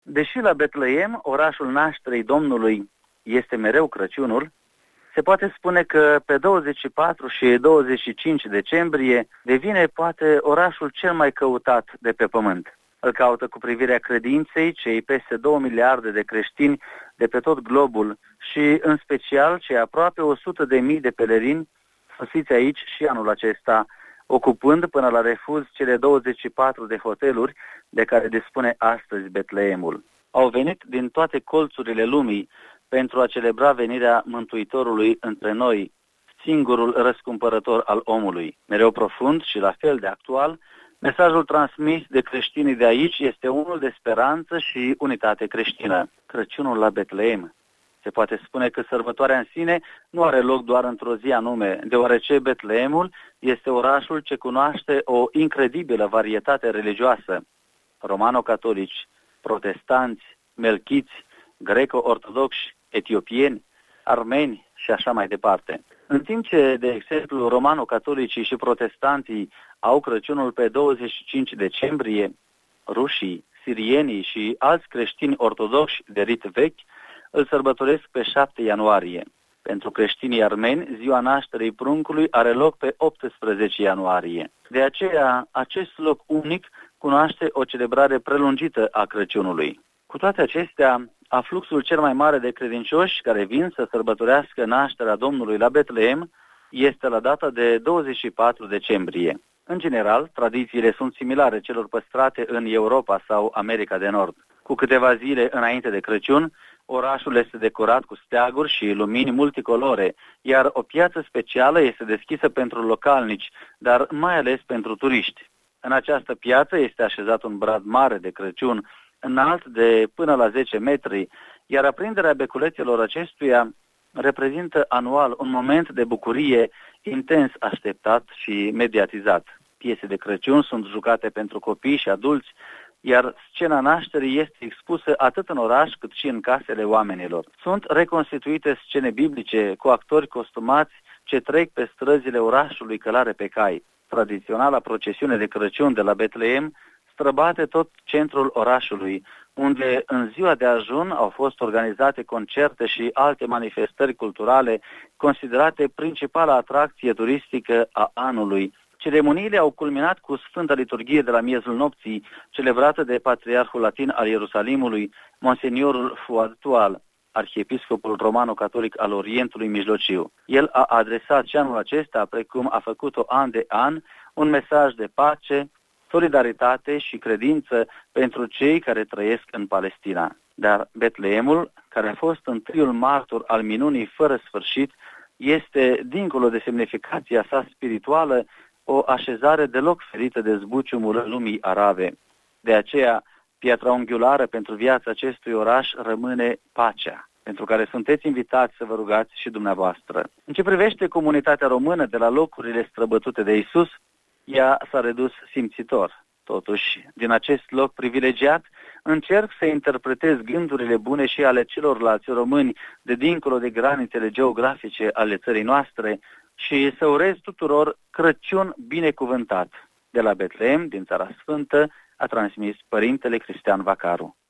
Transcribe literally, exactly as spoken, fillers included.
Deși la Betleem, orașul nașterii Domnului, este mereu Crăciunul, se poate spune că pe douăzeci și patru și douăzeci și cinci decembrie devine poate orașul cel mai căutat de pe pământ. Îl caută cu privirea credinței cei peste două miliarde de creștini de pe tot globul și în special cei aproape o sută de mii de pelerini sosiți aici și anul acesta, ocupând până la refuz cele douăzeci și patru de hoteluri de care dispune astăzi Betleemul. Au venit din toate colțurile lumii pentru a celebra venirea Mântuitorului între noi, singurul răscumpărător al omului. Mereu profund și la fel de actual, mesajul transmis de creștinii de aici este unul de speranță și unitate creștină. Crăciunul la Betleem. Se poate spune că sărbătoarea în sine nu are loc doar într-o zi anume, deoarece Betleemul este orașul ce cunoaște o incredibilă varietate religioasă. Romano-catolici, protestanți, melchiți, greco-ortodoxi, etiopieni, armeni și așa mai departe. În timp ce, de exemplu, romano-catolicii și protestanții au Crăciunul pe douăzeci și cinci decembrie, rușii, sirienii și alți creștini ortodoxi de rit vechi îl sărbătoresc pe șapte ianuarie. Pentru creștinii armeni, ziua nașterii pruncului are loc pe optsprezece ianuarie. De aceea, acest loc unic cunoaște o celebrare prelungită a Crăciunului. Cu toate acestea, afluxul cel mai mare de credincioși care vin să sărbătorească nașterea Domnului la Betleem este la data de douăzeci și patru decembrie. În general, tradițiile sunt similare celor păstrate în Europa sau America de Nord. Cu câteva zile înainte de Crăciun, orașul este decorat cu steaguri și lumini multicolore, iar o piață specială este deschisă pentru localnici, dar mai ales pentru turiști. În această piață este așezat un brad mare de Crăciun, înalt de până la zece metri, iar aprinderea beculețelor acestuia reprezintă anual un moment de bucurie intens așteptat și mediatizat. Piese de Crăciun sunt jucate pentru copii și adulți, iar scena nașterii este expusă atât în oraș cât și în casele oamenilor. Sunt reconstituite scene biblice cu actori costumați ce trec pe străzile orașului călare pe cai. Tradiționala procesiune de Crăciun de la Betleem străbate tot centrul orașului, unde în ziua de ajun au fost organizate concerte și alte manifestări culturale considerate principala atracție turistică a anului. Ceremoniile au culminat cu Sfânta Liturghie de la miezul nopții, celebrată de Patriarhul Latin al Ierusalimului, Monseniorul Fuad Tual, arhiepiscopul romano-catolic al Orientului Mijlociu. El a adresat și anul acesta, precum a făcut-o an de an, un mesaj de pace, solidaritate și credință pentru cei care trăiesc în Palestina. Dar Betleemul, care a fost întâiul martor al minunii fără sfârșit, este, dincolo de semnificația sa spirituală, o așezare deloc ferită de zbuciumul lumii arabe. De aceea, piatra unghiulară pentru viața acestui oraș rămâne pacea, pentru care sunteți invitați să vă rugați și dumneavoastră. În ce privește comunitatea română de la locurile străbătute de Iisus, ea s-a redus simțitor. Totuși, din acest loc privilegiat, încerc să interpretez gândurile bune și ale celorlalți români de dincolo de granițele geografice ale țării noastre și să urez tuturor Crăciun binecuvântat. De la Betleem, din Țara Sfântă, a transmis Părintele Cristian Vacaru.